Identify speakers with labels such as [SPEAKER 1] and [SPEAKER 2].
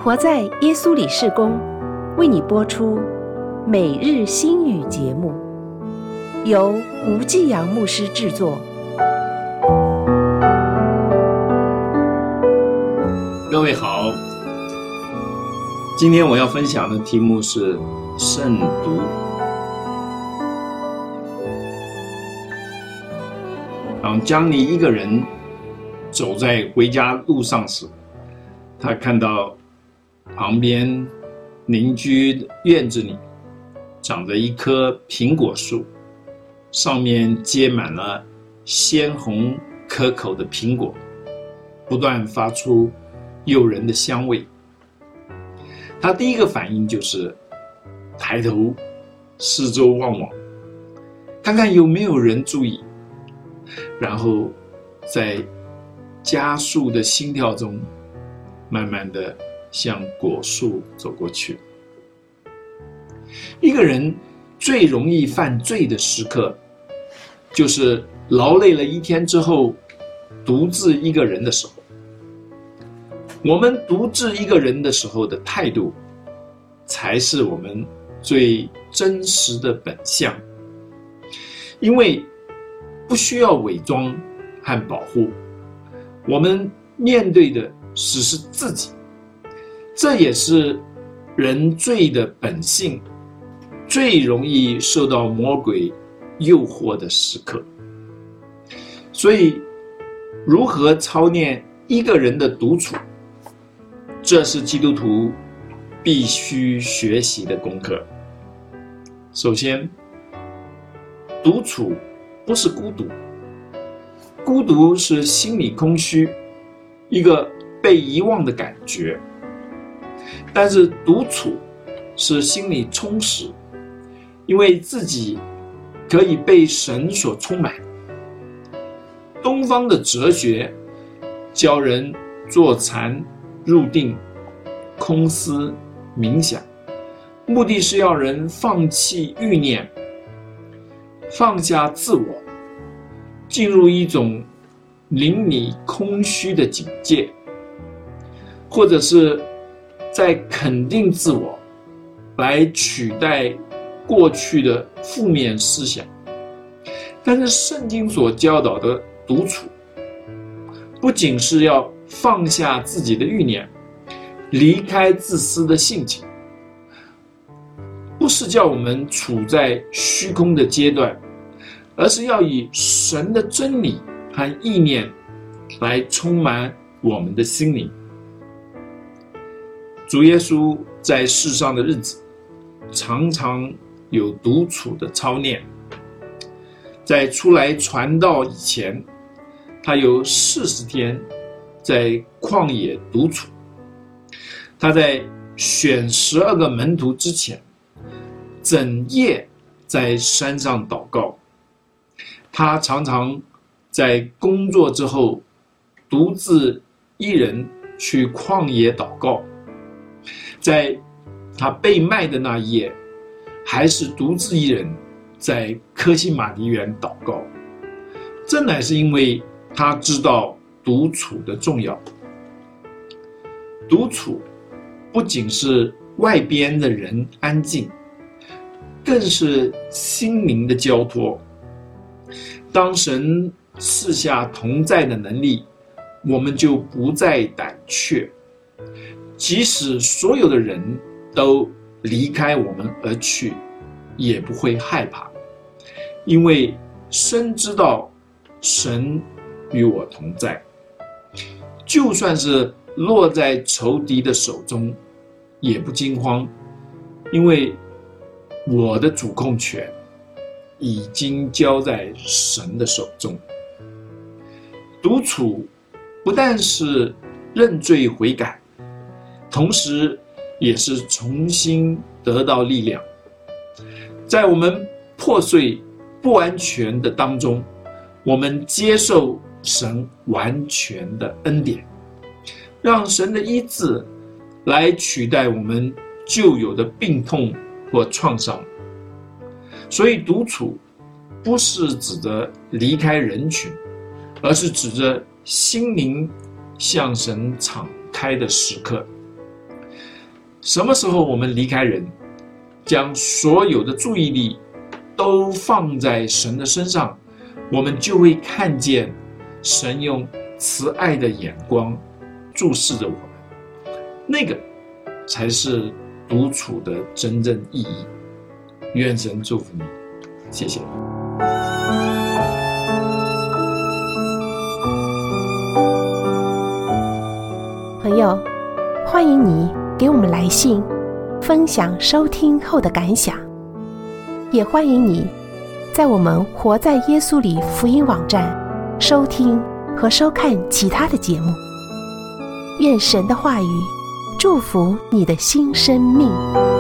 [SPEAKER 1] 活在耶稣里事工为你播出每日新语节目，由吴继阳牧师制作。
[SPEAKER 2] 各位好，今天我要分享的题目是慎独。当江尼一个人走在回家路上时，他看到旁边邻居院子里长着一棵苹果树，上面结满了鲜红可口的苹果，不断发出诱人的香味。他第一个反应就是抬头四周望望，看看有没有人注意，然后在加速的心跳中慢慢的向果树走过去。一个人最容易犯罪的时刻，就是劳累了一天之后独自一个人的时候。我们独自一个人的时候的态度，才是我们最真实的本相。因为不需要伪装和保护，我们面对的只是自己，这也是人罪的本性，最容易受到魔鬼诱惑的时刻。所以，如何操练一个人的独处，这是基督徒必须学习的功课。首先，独处不是孤独，孤独是心理空虚，一个被遗忘的感觉。但是独处是心理充实，因为自己可以被神所充满。东方的哲学教人坐禅、入定、空思、冥想，目的是要人放弃欲念，放下自我，进入一种邻里空虚的境界，或者是在肯定自我，来取代过去的负面思想。但是圣经所教导的独处，不仅是要放下自己的欲念，离开自私的性情，不是叫我们处在虚空的阶段，而是要以神的真理和意念来充满我们的心灵。主耶稣在世上的日子，常常有独处的操练。在出来传道以前，他有40天在旷野独处。他在选12个门徒之前，整夜在山上祷告。他常常在工作之后，独自一人去旷野祷告。在他被卖的那一夜，还是独自一人在科西玛尼园祷告。这乃是因为他知道独处的重要。独处不仅是外边的人安静，更是心灵的交托。当神赐下同在的能力，我们就不再胆怯，即使所有的人都离开我们而去，也不会害怕，因为深知道神与我同在。就算是落在仇敌的手中，也不惊慌，因为我的主控权已经交在神的手中。独处不但是认罪悔改，同时也是重新得到力量。在我们破碎不安全的当中，我们接受神完全的恩典，让神的医治来取代我们旧有的病痛或创伤。所以独处不是指着离开人群，而是指着心灵向神敞开的时刻。 什么时候我们离开人，将所有的注意力都放在神的身上，我们就会看见神用慈爱的眼光注视着我们，那个才是独处的真正意义。愿神祝福你，谢谢。
[SPEAKER 1] 朋友，欢迎你给我们来信，分享收听后的感想，也欢迎你在我们活在耶稣里福音网站收听和收看其他的节目。愿神的话语祝福你的新生命。